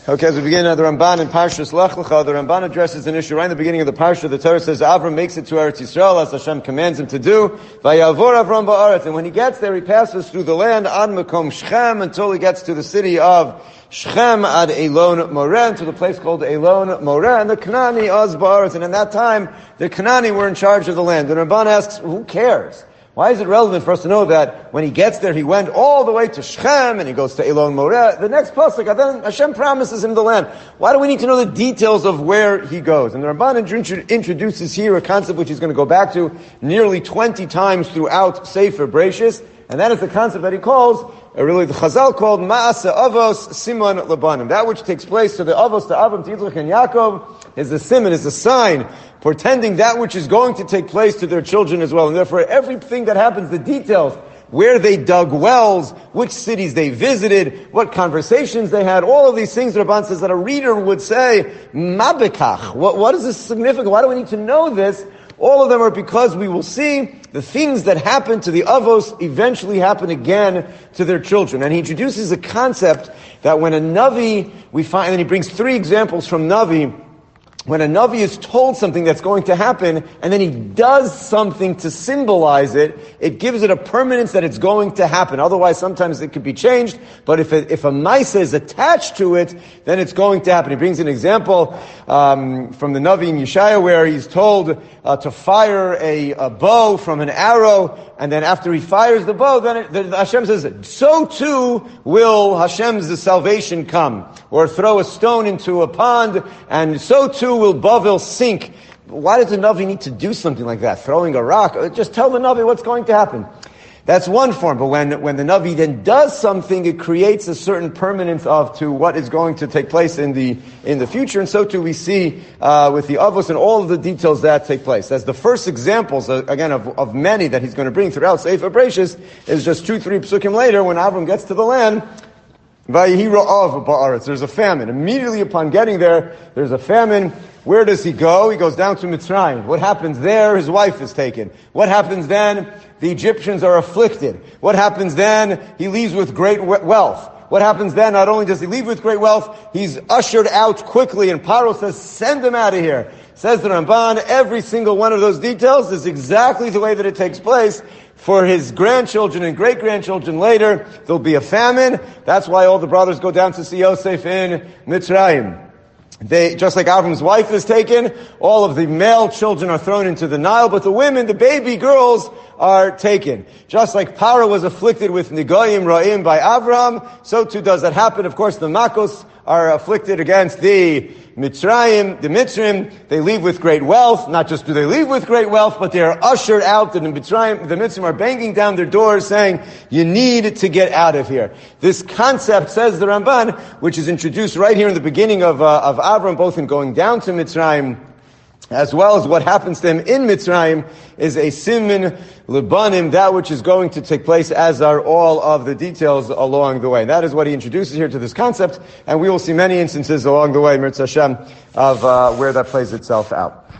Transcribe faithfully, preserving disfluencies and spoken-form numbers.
Okay, as we begin uh, the Ramban in Parshas Lech Lecha, the Ramban addresses an issue right in the beginning of the Parsha. The Torah says Avram makes it to Eretz Yisrael as Hashem commands him to do. Vayavor Avram ba'aretz, and when he gets there, he passes through the land ad Makom Shechem until he gets to the city of Shechem ad Elon Moreh, to the place called Elon Moreh, and the Kanani az ba'aretz. And in that time, the Kanani were in charge of the land. The Ramban asks, who cares? Why is it relevant for us to know that when he gets there, he went all the way to Shechem and he goes to Elon Moreh? The next pasuk, then Hashem promises him the land. Why do we need to know the details of where he goes? And the Ramban introduces here a concept which he's going to go back to nearly twenty times throughout Sefer Bereishis, and that is the concept that he calls, or really the Chazal called Ma'aseh Avos Simon Labanim. That which takes place to the Avos, to Avram, to Yitzchak and Yaakov, is a simon, is a sign, portending that which is going to take place to their children as well. And therefore, everything that happens, the details, where they dug wells, which cities they visited, what conversations they had, all of these things, the Ramban says that a reader would say, Mabekach, what, what is this significant? Why do we need to know this? All of them are because we will see the things that happen to the Avos eventually happen again to their children. And he introduces a concept that when a Navi, we find, and he brings three examples from Navi, when a Navi is told something that's going to happen, and then he does something to symbolize it, it gives it a permanence that it's going to happen. Otherwise, sometimes it could be changed, but if a, if a Maisa is attached to it, then it's going to happen. He brings an example um, from the Navi in Yeshaya where he's told uh, to fire a, a bow from an arrow, and then after he fires the bow, then it, the, the Hashem says, so too will Hashem's salvation come. Or throw a stone into a pond, and so too will Bavel sink. Why does the Navi need to do something like that? Throwing a rock? Just tell the Navi what's going to happen. That's one form, but when, when the Navi then does something, it creates a certain permanence of to what is going to take place in the in the future, and so too we see uh, with the Avos and all of the details that take place. As the first examples, uh, again, of, of many that he's going to bring throughout Sefer Bereishis, is just two, three psukim later, when Avram gets to the land, Vayihi ra'av ba'aretz. There's a famine. Immediately upon getting there, there's a famine. Where does he go? He goes down to Mitzrayim. What happens there? His wife is taken. What happens then? The Egyptians are afflicted. What happens then? He leaves with great wealth. What happens then? Not only does he leave with great wealth, he's ushered out quickly, and Paro says, send him out of here. Says the Ramban, every single one of those details is exactly the way that it takes place. For his grandchildren and great-grandchildren later, there'll be a famine. That's why all the brothers go down to see Yosef in Mitzrayim. They, just like Avram's wife is taken, all of the male children are thrown into the Nile, but the women, the baby girls, are taken. Just like Paro was afflicted with Nigoyim Ra'im by Avram, so too does that happen. Of course, the Makos are afflicted against the Mitzrayim, the Mitzrim. They leave with great wealth. Not just do they leave with great wealth, but they are ushered out, and the Mitzrayim, the Mitzrim are banging down their doors saying, you need to get out of here. This concept, says the Ramban, which is introduced right here in the beginning of, uh, of Avram, both in going down to Mitzrayim, as well as what happens to him in Mitzrayim, is a simin lebanim, that which is going to take place, as are all of the details along the way. That is what he introduces here to this concept, and we will see many instances along the way, Mirz Hashem, of uh, where that plays itself out.